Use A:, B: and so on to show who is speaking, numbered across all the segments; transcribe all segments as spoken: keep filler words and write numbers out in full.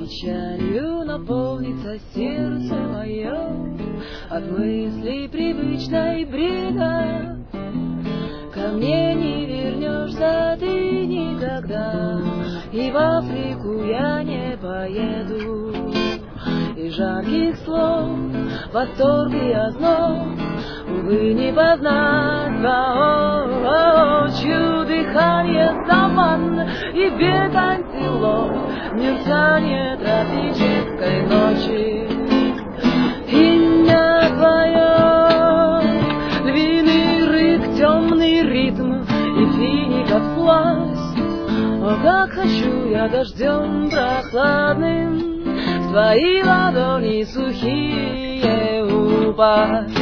A: Печалью наполнится сердце мое от мыслей привычной бреда. Ко мне не вернешься ты никогда, и в Африку я не поеду. И жарких слов, восторг и озноб, увы, не познать воочию. Дыхание туман и без антилоп, мерцание тропической ночи. Имя твое, львиный рык, темный ритм и фиников сласть. О, как хочу я дождем прохладным в твои ладони сухие упасть.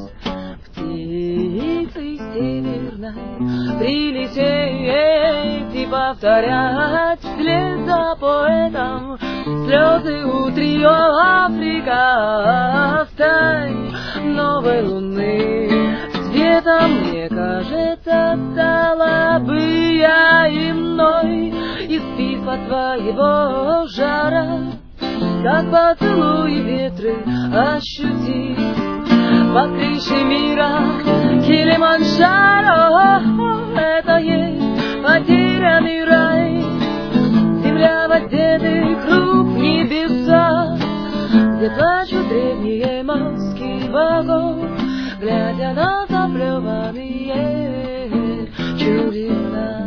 A: Птицей северной прилететь и повторять вслед за поэтом слезы у трио Африка. Встань новой луны цветом, мне кажется, стала бы я иной, из письма твоего жара, как поцелуй ветры ощутить. Под крышей мира Килиманджаро, это есть потерянный рай. Земля воздетый круг небеса, где плачут древние маски богов, глядя на заплеванные чудеса.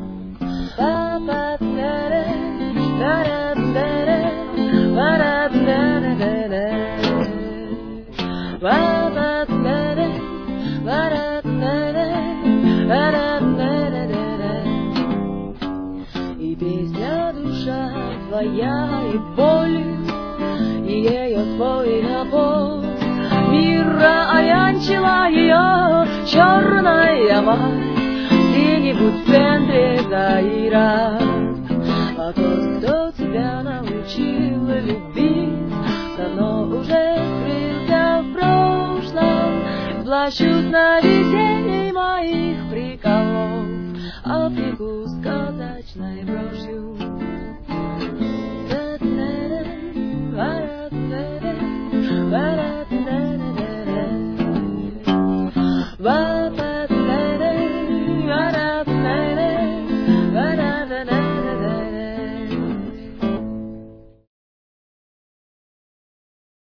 A: И песня душа твоя, и боль, и ее свой напор мира оянчила ее черная мать где-нибудь в центре Заира. А тот, кто тебя научил любить, давно уже скрылся в прошлом, плачут на весенней моей